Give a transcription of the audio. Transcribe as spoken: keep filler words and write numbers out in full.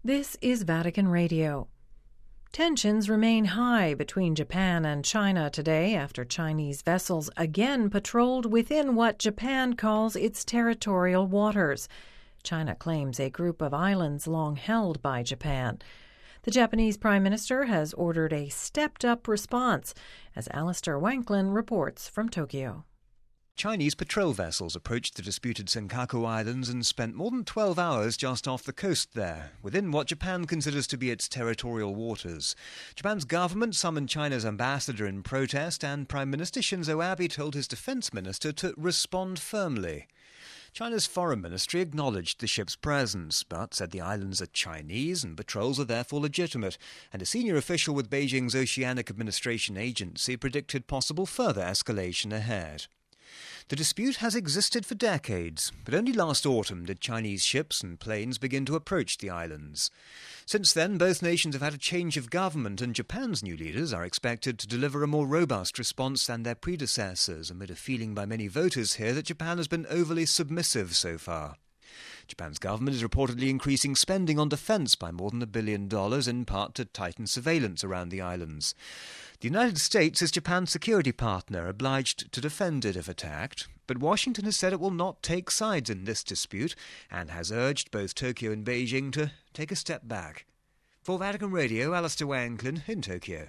This is Vatican Radio. Tensions remain high between Japan and China today after Chinese vessels again patrolled within what Japan calls its territorial waters. China claims a group of islands long held by Japan. The Japanese Prime Minister has ordered a stepped-up response, as Alistair Wanklin reports from Tokyo. Chinese patrol vessels approached the disputed Senkaku Islands and spent more than twelve hours just off the coast there, within what Japan considers to be its territorial waters. Japan's government summoned China's ambassador in protest, and Prime Minister Shinzo Abe told his defense minister to respond firmly. China's foreign ministry acknowledged the ship's presence, but said the islands are Chinese and patrols are therefore legitimate, and a senior official with Beijing's Oceanic Administration Agency predicted possible further escalation ahead. The dispute has existed for decades, but only last autumn did Chinese ships and planes begin to approach the islands. Since then, both nations have had a change of government, and Japan's new leaders are expected to deliver a more robust response than their predecessors, amid a feeling by many voters here that Japan has been overly submissive so far. Japan's government is reportedly increasing spending on defence by more than a billion dollars, in part to tighten surveillance around the islands. The United States is Japan's security partner, obliged to defend it if attacked, but Washington has said it will not take sides in this dispute and has urged both Tokyo and Beijing to take a step back. For Vatican Radio, Alistair Wanklin in Tokyo.